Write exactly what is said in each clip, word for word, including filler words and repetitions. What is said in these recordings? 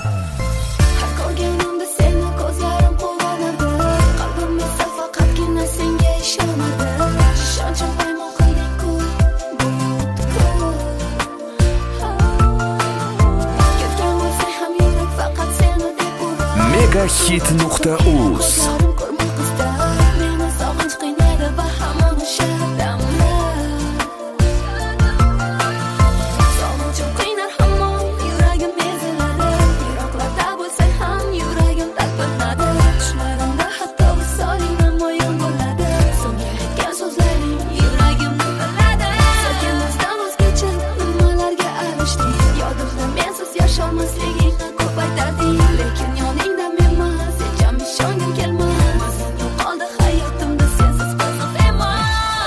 Har ko'rganimda seni ko'zlarim quvonardi, qalbim esa faqatgina senga ishonardi. Ishonchim poymol qilding-ku, butkul. Ketgan bo'lsang ham yurak faqat seni deb urar. megahit nuqta uz Meni sog'inch qiynaydi va hamon o'sha damlar. Sog'inchim qiynar hamon, yuragim eziladi. Yiroqlarda bo'lsang ham yuragim talpinadi. Tushlarimda hatto visoling namoyon bo'ladi. Senga aytgan so'zlaring yuragimni biladi. Sevgimizdan o'zgacha nimalarga erishdik. Yodimda mensiz yasholmasligingni ko'p aytarding, lekin yoningda menman, sejam ishongim kelmas. Yo'qoldi hayotimda sensiz qiziq emas.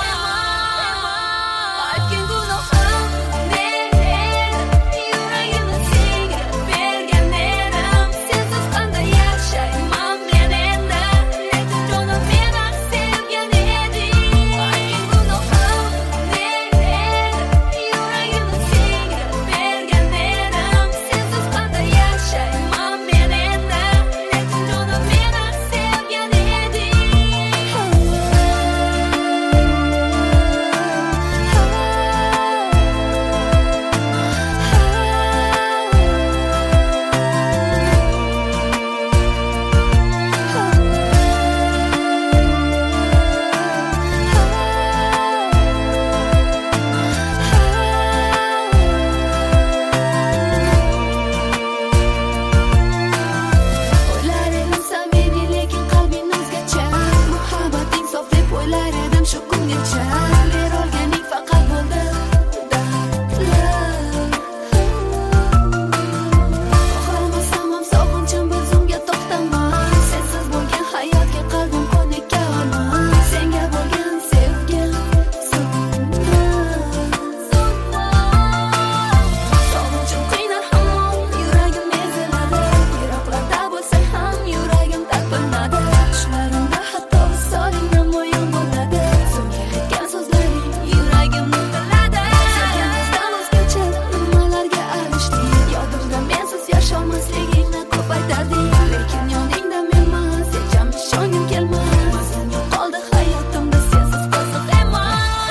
Aytgan gunohim men, yuragimni senga bergan edim. Sensiz qanday yashayman men endi, lekin jonim meni sevgan eding. Aytgan gunohim men, yuragimni senga bergan edim. Sensiz qanday yashayman men endi, lekin jonim meni sevgan eding. O'ylar edim samimiy, lekin qalbing o'zgacha. Muhabbating sof deb o'ylar edim shu kungacha. Berolganing faqat bo'ldi dardlar. Xohlamasam ham sog'inchim bir zumga to'xtamas. Sensiz bo'lgan hayotga qalbim ko'nika olmas. Senga bo'lgan sevgim so'nmas. Sog'inchim qiynar hamon, yuragim eziladi. Yiroqlarda bo'lsang ham yuragim talpinadi. Tushlarimda hatto visoling namoyon bo'ladi. Senga aytgan so'zlaring yuragimni biladi. Sevgimizdan o'zgacha nimalarga erishdik. Yodimda mensiz yasholmasligingni ko'p aytarding, lekin yoningda menman, sejam ishongim kelmas. Yo'qoldi hayotimda sensiz qiziq emas.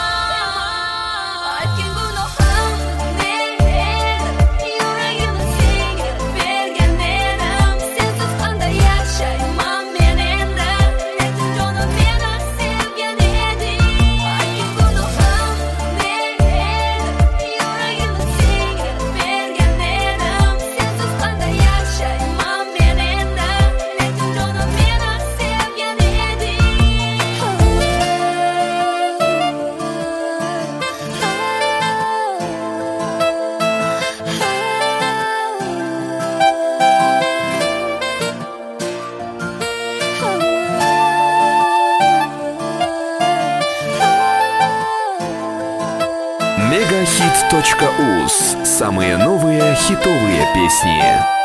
Aytgan gunohim men, yuragimni senga bergan edim. Sensiz qanday yashayman men endi, lekin jonim meni sevgan eding. Aytgan gunohim men, yuragimni senga bergan edim. Sensiz qanday yashayman men endi, lekin jonim meni sevgan eding. megahit точка уз. Самые новые хитовые песни.